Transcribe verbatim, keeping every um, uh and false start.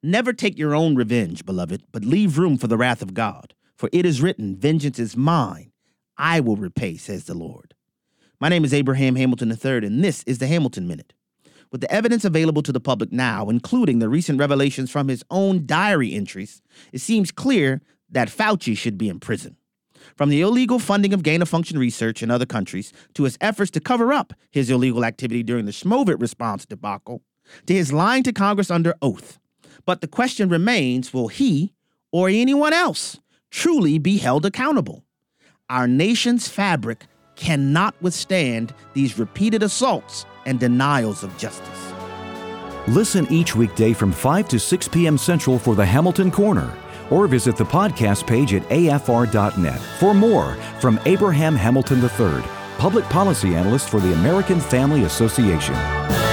Never take your own revenge, beloved, but leave room for the wrath of God. For it is written, vengeance is mine. I will repay, says the Lord. My name is Abraham Hamilton the third, and this is the Hamilton Minute. With the evidence available to the public now, including the recent revelations from his own diary entries, it seems clear that Fauci should be in prison. From the illegal funding of gain-of-function research in other countries to his efforts to cover up his illegal activity during the Schmovid response debacle, to his lying to Congress under oath. But the question remains, will he or anyone else truly be held accountable? Our nation's fabric cannot withstand these repeated assaults and denials of justice. Listen each weekday from five to six p.m. Central for the Hamilton Corner, or visit the podcast page at A F R dot net for more from Abraham Hamilton the third, Public Policy Analyst for the American Family Association.